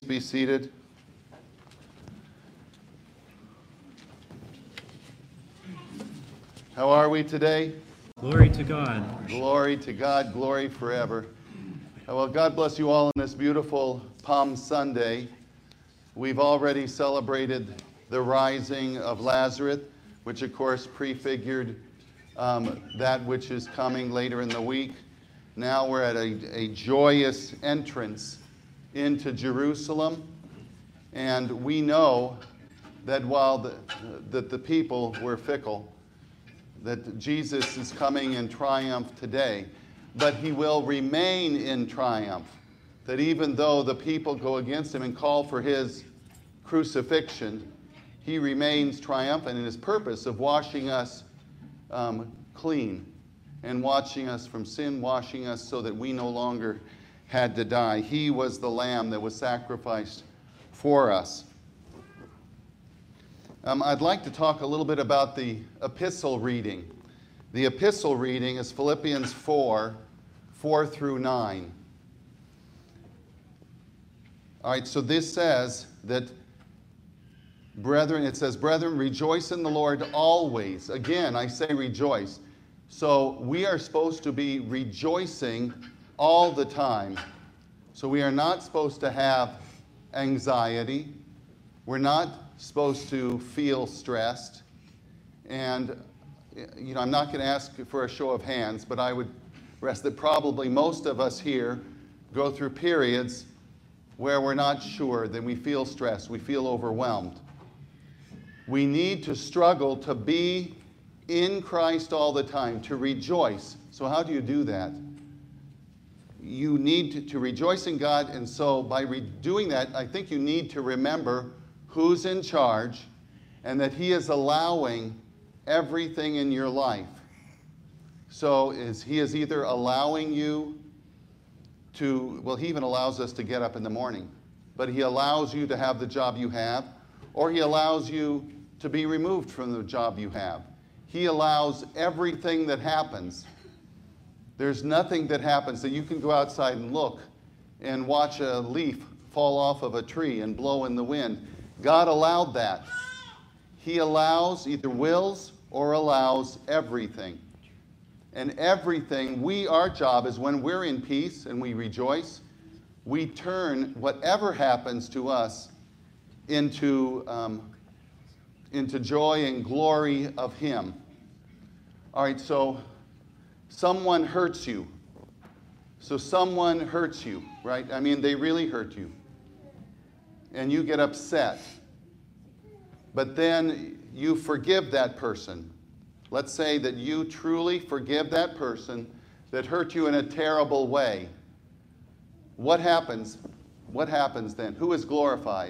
Be seated. How are we today? Glory to God. Glory to God, glory forever. Well, God bless you all on this beautiful Palm Sunday. We've already celebrated the rising of Lazarus, which of course prefigured that which is coming later in the week. Now we're at a joyous entrance into Jerusalem, and we know that while the people were fickle, that Jesus is coming in triumph today, but he will remain in triumph, that even though the people go against him and call for his crucifixion, he remains triumphant in his purpose of washing us clean and washing us from sin, washing us so that we no longer had to die. He was the lamb that was sacrificed for us. I'd like to talk a little bit about the epistle reading. The epistle reading is Philippians 4 through 9. All right, so this says that, brethren, rejoice in the Lord always. Again, I say rejoice. So we are supposed to be rejoicing all the time. So we are not supposed to have anxiety. We're not supposed to feel stressed. And, I'm not going to ask for a show of hands, but I would rest that probably most of us here go through periods where we're not sure, that we feel stressed, we feel overwhelmed. We need to struggle to be in Christ all the time, to rejoice. So how do you do that? You need to rejoice in God, and so by doing that, I think you need to remember who's in charge and that he is allowing everything in your life. So he is either allowing you to, well, he even allows us to get up in the morning, but he allows you to have the job you have, or he allows you to be removed from the job you have. He allows everything that happens. There's nothing that happens that you can go outside and look and watch a leaf fall off of a tree and blow in the wind. God allowed that. He allows, either wills or allows everything. And everything, our job is when we're in peace and we rejoice, we turn whatever happens to us into joy and glory of him. All right, so someone hurts you. So someone hurts you, right? I mean, they really hurt you. And you get upset. But then you forgive that person. Let's say that you truly forgive that person that hurt you in a terrible way. What happens? What happens then? Who is glorified?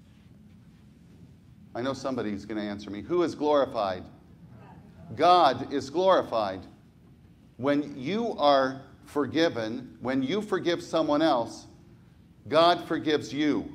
I know somebody's going to answer me. Who is glorified? God is glorified. When you are forgiven, when you forgive someone else, God forgives you.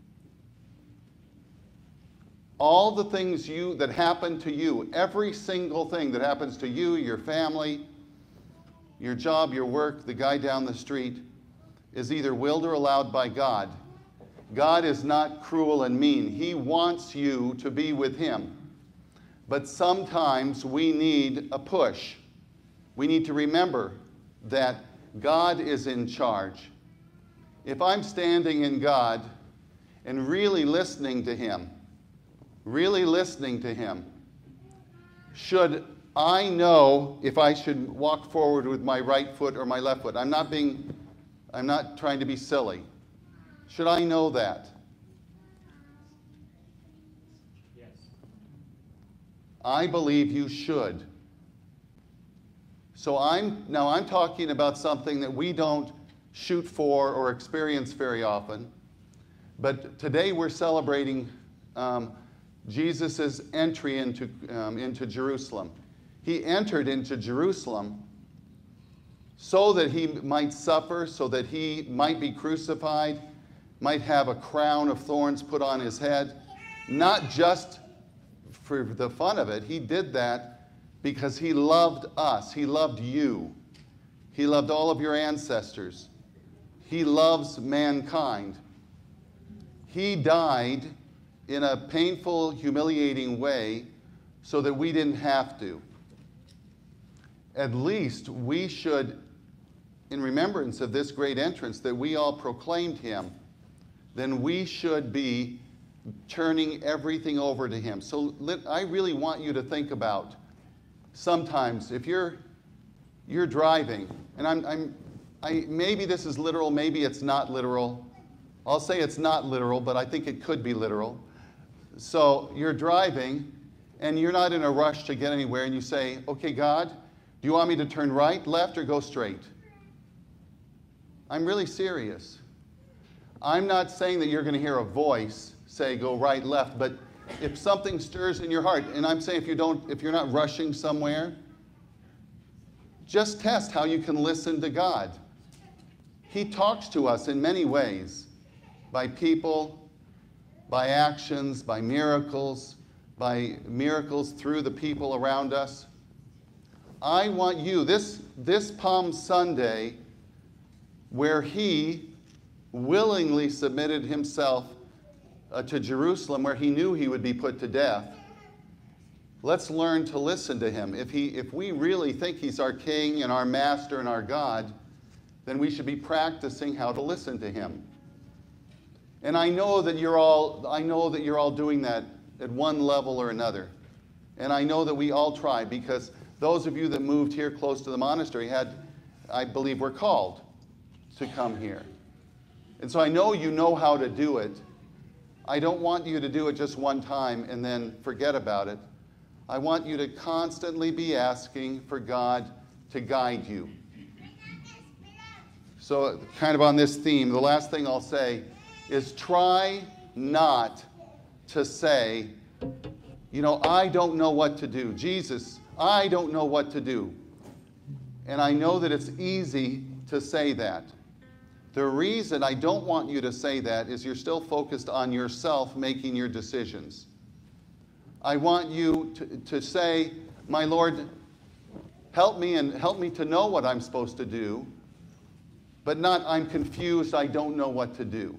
All the things that happen to you, every single thing that happens to you, your family, your job, your work, the guy down the street, is either willed or allowed by God. God is not cruel and mean. He wants you to be with him. But sometimes we need a push. We need to remember that God is in charge. If I'm standing in God and really listening to him, should I know if I should walk forward with my right foot or my left foot? I'm not trying to be silly. Should I know that? Yes. I believe you should. So I'm talking about something that we don't shoot for or experience very often. But today we're celebrating Jesus' entry into Jerusalem. He entered into Jerusalem so that he might suffer, so that he might be crucified, might have a crown of thorns put on his head, not just for the fun of it. He did that because he loved us. He loved you. He loved all of your ancestors. He loves mankind. He died in a painful, humiliating way so that we didn't have to. At least we should, in remembrance of this great entrance that we all proclaimed him, then we should be turning everything over to him. So I really want you to think about sometimes if you're driving, and maybe this is literal, maybe it's not literal. I'll say it's not literal, but I think it could be literal. So you're driving, and you're not in a rush to get anywhere, and you say, okay, God, do you want me to turn right, left, or go straight? I'm really serious. I'm not saying that you're going to hear a voice say go right, left, but if something stirs in your heart, and I'm saying if you're not rushing somewhere, just test how you can listen to God. He talks to us in many ways, by people, by actions, by miracles through the people around us. I want you, this Palm Sunday, where he willingly submitted himself to Jerusalem, where he knew he would be put to death, let's learn to listen to him. If we really think he's our king and our master and our God, then we should be practicing how to listen to him. And I know that you're all doing that at one level or another. And I know that we all try, because those of you that moved here close to the monastery I believe, were called to come here. And so I know you know how to do it. I don't want you to do it just one time and then forget about it. I want you to constantly be asking for God to guide you. So kind of on this theme, the last thing I'll say is try not to say, I don't know what to do. Jesus, I don't know what to do. And I know that it's easy to say that. The reason I don't want you to say that is you're still focused on yourself making your decisions. I want you to say, my Lord, help me to know what I'm supposed to do, but not I'm confused, I don't know what to do.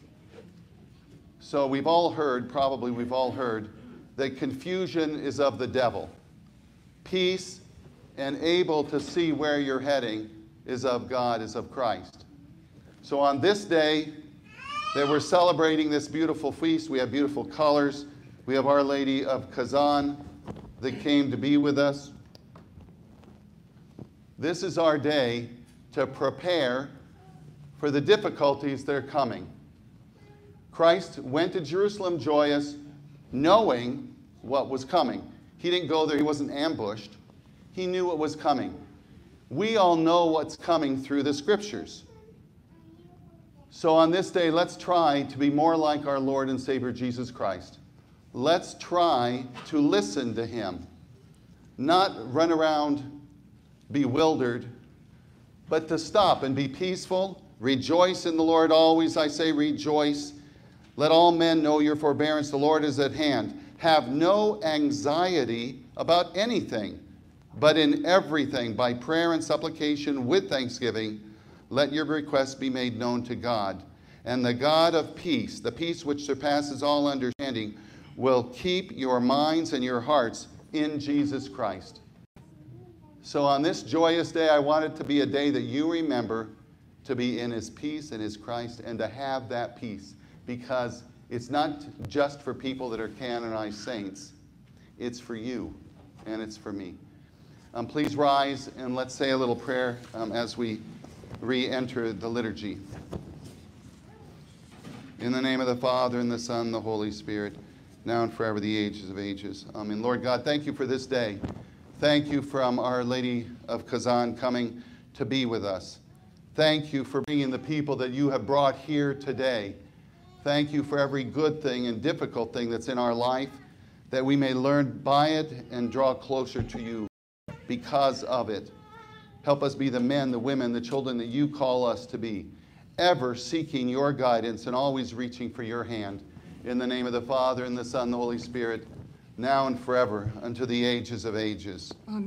So we've all heard that confusion is of the devil. Peace and able to see where you're heading is of God, is of Christ. So on this day that we're celebrating this beautiful feast, we have beautiful colors. We have Our Lady of Kazan that came to be with us. This is our day to prepare for the difficulties that are coming. Christ went to Jerusalem joyous, knowing what was coming. He didn't go there, he wasn't ambushed. He knew what was coming. We all know what's coming through the scriptures. So on this day, let's try to be more like our Lord and Savior Jesus Christ. Let's try to listen to him, not run around bewildered, but to stop and be peaceful. Rejoice in the Lord always, I say rejoice. Let all men know your forbearance, the Lord is at hand. Have no anxiety about anything, but in everything, by prayer and supplication with thanksgiving, let your requests be made known to God. And the God of peace, the peace which surpasses all understanding, will keep your minds and your hearts in Jesus Christ. So on this joyous day, I want it to be a day that you remember to be in his peace and his Christ, and to have that peace, because it's not just for people that are canonized saints. It's for you, and it's for me. Please rise, and let's say a little prayer as we re-enter the liturgy. In the name of the Father, and the Son, and the Holy Spirit, now and forever, the ages of ages. Amen. Lord God, thank you for this day. Thank you from Our Lady of Kazan coming to be with us. Thank you for bringing the people that you have brought here today. Thank you for every good thing and difficult thing that's in our life, that we may learn by it and draw closer to you because of it. Help us be the men, the women, the children that you call us to be, ever seeking your guidance and always reaching for your hand. In the name of the Father, and the Son, and the Holy Spirit, now and forever, unto the ages of ages. Amen.